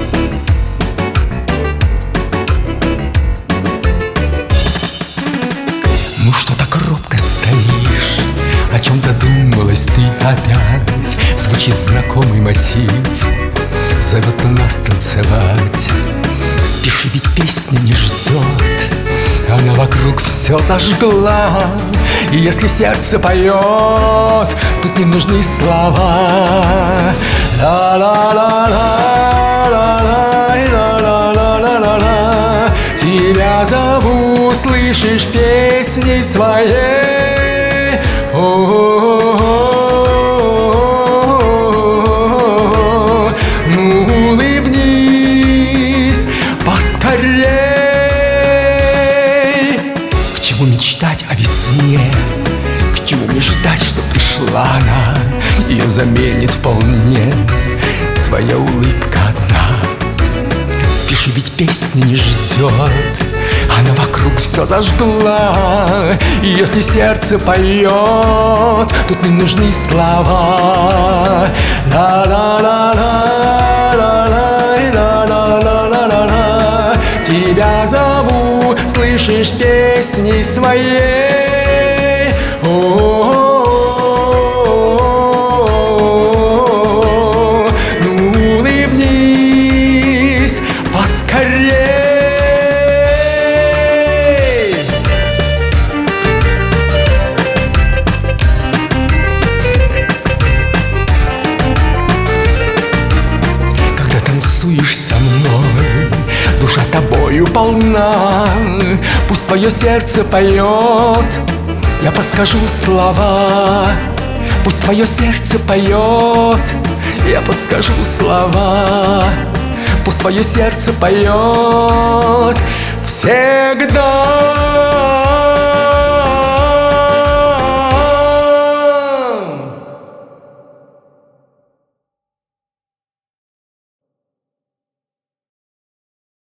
Ну что так робко стоишь? О чем задумалась ты опять? Звучит знакомый мотив, зовет нас танцевать. Спеши, ведь песня не ждет, она вокруг все зажгла. И если сердце поет, тут не нужны слова. Ла-ла-ла-ла-ла-ла-ла-ла-ла-ла-ла. Тебя зову, слышишь, песней своей. О-о-о-о-о-о. Ну улыбнись поскорей. К чему мечтать о весне? К чему мне ждать, что пришла она? Ее заменит вполне твоя улыбка одна. Спеши, ведь песня не ждет, она вокруг все зажгла. И если сердце поет, тут не нужны слова. Ла-ла-ла-ла-ла-ла-ла-ла-ла-ла. Тебя зову, слышишь, песней своей. О-о-о-о-о. Ну улыбнись поскорей. Когда танцуешь со мной, душа тобою полна. Пусть твое сердце поет, я подскажу слова. Пусть твое сердце поет, я подскажу слова. Пусть твое сердце поет.